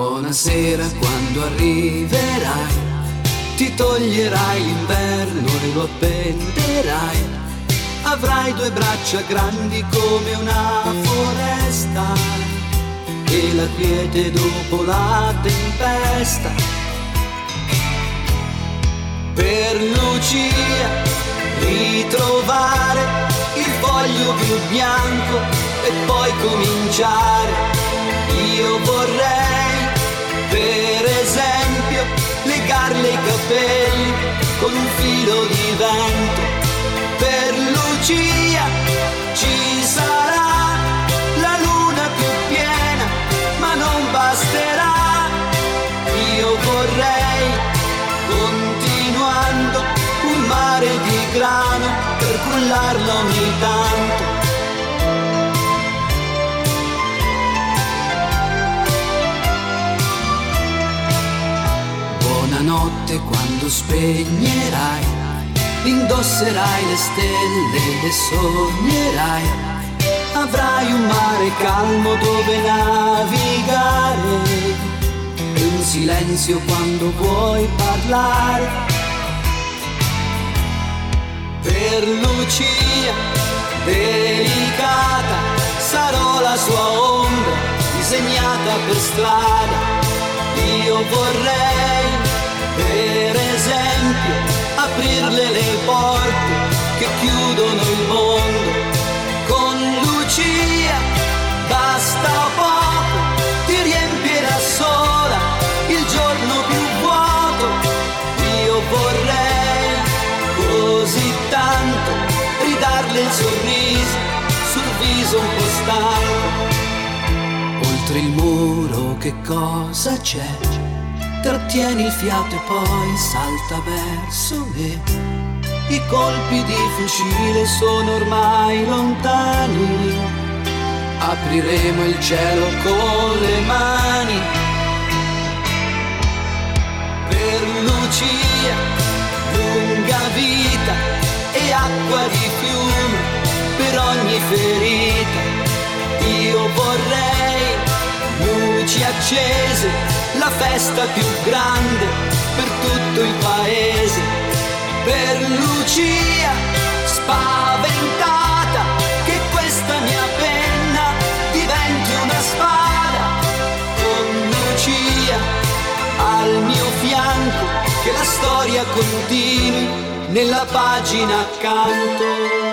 Buonasera quando arriverai, ti toglierai l'inverno e lo appenderai. Avrai due braccia grandi come una foresta e la quiete dopo la tempesta. Per Lucia ritrovare il foglio più bianco e poi cominciare. Io vorrei, per esempio, legarle i capelli con un filo di vento. Per Lucia ci sarà la luna più piena, ma non basterà. Io vorrei, continuando, un mare di grano per cullarla ogni tanto. Buonanotte quando spegnerai, indosserai le stelle e sognerai. Avrai un mare calmo dove navigare e un silenzio quando vuoi parlare. Per Lucia delicata sarò la sua ombra disegnata per strada. Io vorrei, per esempio, aprirle le porte che chiudono il mondo. Con Lucia basta poco, ti riempirà sola il giorno più vuoto. Io vorrei così tanto ridarle il sorriso sul viso un po' stanco. Oltre il muro che cosa c'è? Trattieni il fiato e poi salta verso me. I colpi di fucile sono ormai lontani. Apriremo il cielo con le mani. Per Lucia lunga vita e acqua di fiume per ogni ferita. Io vorrei luci accese, la festa più grande per tutto il paese. Per Lucia spaventata, che questa mia penna diventi una spada. Con Lucia al mio fianco, che la storia continui nella pagina accanto.